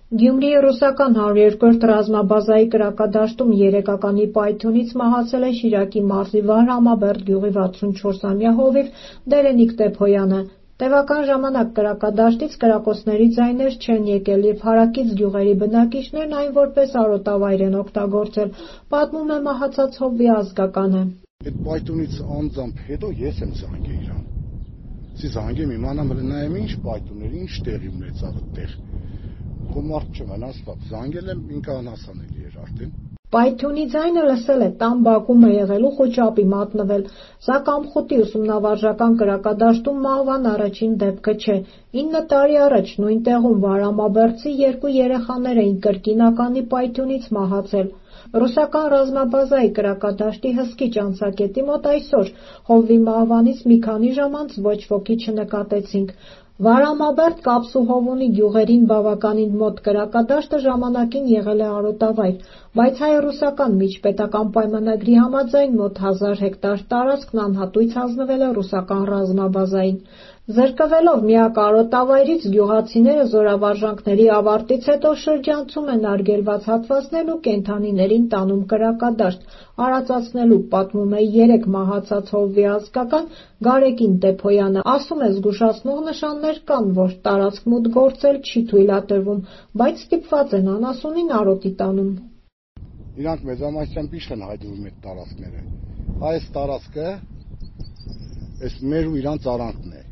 Գյումրիի ռուսական 102-րդ ռազմաբազայի կրակադաշտում երեկականի պայթյունից մահացել է Շիրակի մարզի Վահրամաբերդ գյուղի 64-ամյա հովիվ Դերենիկ Տեփոյանը։ Տևական ժամանակ կրակադաշտից կրակոցների ձայներ չեն եկել և հարակից գյուղերի բնակիչներն այն որպես արոտավայր են օգտագործել, պատմում է մահացած հովվի ազգականը։ Այդ պայթյունից անձամբ հետո ես եմ զանգել իրան։ Զանգեմ իմանամ նայեմ ինչ պայթյուններ, ինչ տեղի ունեցավ այդտեղ։ Մարդ չեմ անաստատ, զանգել եմ, ինքը անհասանելի էր արդեն։ Պայթյունի ձայնը լսել է տան բակում է եղել ու խուճապի մատնվել։ Սա Կամխուտի ուսումնավարժական կրակադաշտում մահվան առաջին դեպքը չէ։ 9 տարի առաջ նույն տեղում Վահրամաբերդցի 2 երեխաներ էին կրկինականի պայթյունից մահացել։ Ռուսական ռազմաբազայի կրակադաշտի հսկիչ անցակետի մոտ այսօր հովվի մահվանից մի քանի ժամ անց ոչ ոքի չնկատեցինք։ Վահրամաբերդ Կապսուհովունի գյուղերին բավականին մոտ կրակադաշտը ժամանակին եղել է արոտավայր, բայց հայ-ռուսական միջպետական պայմանագրի համաձայն մոտ 1000 հեկտար տարածքն անհատույց հանձնվել է ռուսական ռազմաբազային։ Զրկվելով միակ արոտավայրից գյուղացիները զորավարժանքների ավարտից հետո շրջանցում են արգելված հատվածներն ու կենդանիներին տանում կրակադաշտ, արածացնելու, պատմում է 3 մահացած հովվի ազգական Գարեկին Տեփոյանը, ասում է զգուշացնող նշաններ կան, որ տարածք մուտք գործել չի թույլատրվում, բայց ստիպված են անասունին արոտի տանում։ Իրանք մեծամասնությամբ ինչ են հայտնվում այդ տարածքները։ Այս տարածքը այս մեր ու իրանց արանքն է։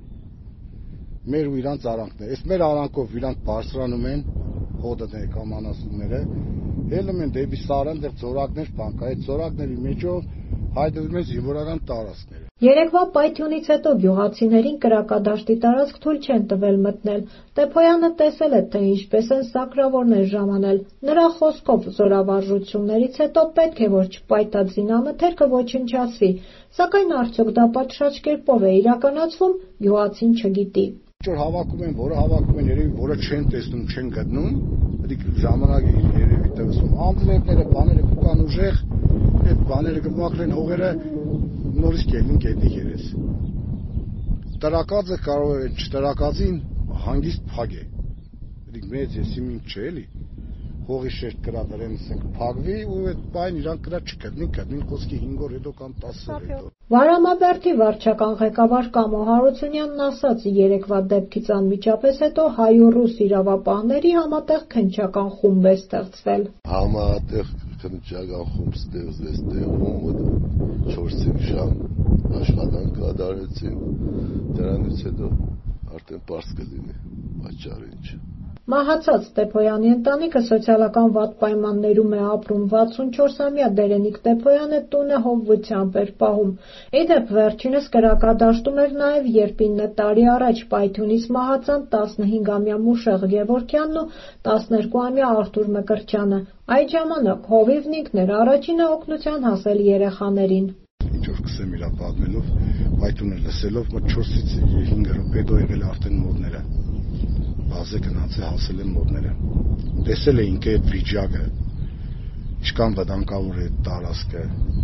Այս մեր արանքով իրանք բարձրանում են հոդը կամ անասունները, ելնում են դեպի Սարան, դեռ ծորակներ բանկա, այդ ծորակների մեջով հայտնվում են զինվորական տարածքները։ Երեկվա պայթյունից հետո գյուղացիներին կրակադաշտի տարածք թույլ չեն տվել մտնել։ Տեփոյանը տեսել է, թե ինչպես են սակրավորներ ժամանել։ Նրա խոսքով զորավարժություններից հետո պետք է որ չպայթա զինամթերքը ոչնչացվի, սակայն արդյոք դա պատշաճ կերպով է իրականացվում, գյուղացին չգիտի։ Որ հավաքում են, որը հավաքում են, երևի որը չեն տեսնում, չեն գտնում, դիք ժամանակը երևի տվսում։ Ամբլետները, բաները կան ուժեղ, այդ բաները կմաքրեն հողերը նորից կելին կետնի երես։ Տրակածը կարող է չտրակածին հանգիստ փագ է։ Դիք մեծ եսիմ ինչ չէ էլի։ Հողի շերտ կրակարեն ասենք փագվի ու այդ բան իրան կրա չկտնին խոսքի 5 օր հետո կամ 10 օր հետո։ Վահրամաբերդի վարչական ղեկավար Կամո Հարությունյանն ասաց երեկվա դեպքից անմիջապես հետո հայ ու ռուս իրավապահների համատեղ քննչական խումբ է ստեղծվել։ Համատեղ քննչական խումբ ստեղծվեց տեղում 4 ժամ աշխատանք կատարեցին, դրանից հետո արդեն պարզ կլինի պատճառը ինչ։ Մահացած Տեփոյանի ընտանիքը սոցիալական վատ պայմաններում է ապրում, 64-ամյա Դերենիկ Տեփոյանը տունը հովվությամբ էր պահում։ Իդեպ վերջինս կրակադաշտում էր նաև, երբ 9 տարի առաջ պայթյունից մահացան 15-ամյա Մուշեղ Գևորգյանն ու 12-ամյա Արթուր Մկրտչյանը։ Այդ ժամանակ հովիվն ինքն էր առաջինը օգնության հասել երեխաներին։ Ինչ որ կսեմ իրա պատմելով, պայթյունը լսելով, մոտ 4-ից 5 րոպե հետո եղել արդեն մոդները։ Բազե գնաց է հասել են մոդները։ Տեսել էինք այդ վիճակը, ինչքան վտանգավոր է տարածքը։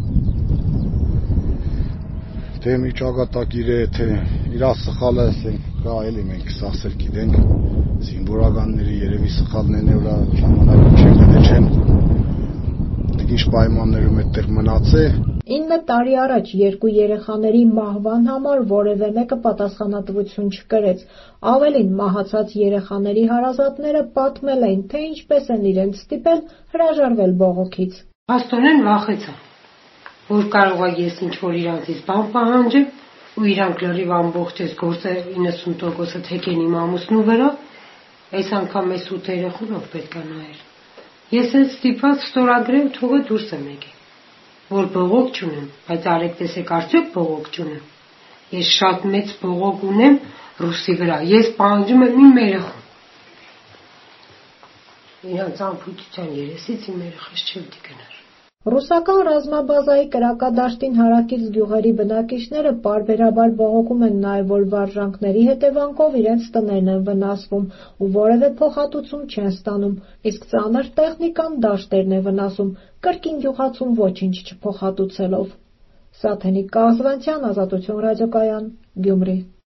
Թե մի ճակատագիր է, թե իրա սխալը, ասենք, կա էլի մենք ասել գիտենք, զինվորականների երևի սխալներն է, որ ժամանակը չեն։ Ինչ պայմաններում այդտեղ մնաց է։ 9 տարի առաջ 2 երեխաների մահվան համար որևէ մեկը պատասխանատվություն չկրեց։ Ավելին, մահացած երեխաների հարազատները պատմել էին, թե ինչպես են իրենց ստիպել հրաժարվել բողոքից։ Աստորեն վախեցա, որ կարող է ես ինչ-որ իրանցից բան պահանջեմ, ու իրանք լրիվ ամբողջ այս գործը 90%-ը թեքեն իմ ամուսնու վրա, այս անգամ այս 8 երեխունով պետք է նայել։ Ես էլ ստիպված ստորագրել թողը դուրս եմ եկել, որ բողոք չունեմ, բայց արեք տեսեք արդյոք բողոք չունեմ։ Ես շատ մեծ բողոք ունեմ ռուսի վրա, ես պահանջում եմ իմ երեխուն։ Իրանց անփույթության երեսից իմ երեխաս չպետք է գնար։ Ռուսական ռազմաբազայի կրակադաշտին հարակից գյուղերի բնակիչները պարբերաբար բողոքում են նաև, որ վարժանքների հետևանքով իրենց տներն են վնասվում ու որևէ փոխհատուցում չեն ստանում, իսկ ծանր տեխնիկան դաշտերն է վնասում, կրկին գյուղացում ոչինչ չփոխհատուցելով։ Սաթենիկ Կազվանցյան, Ազատություն ռադիոկայան, Գյումրի։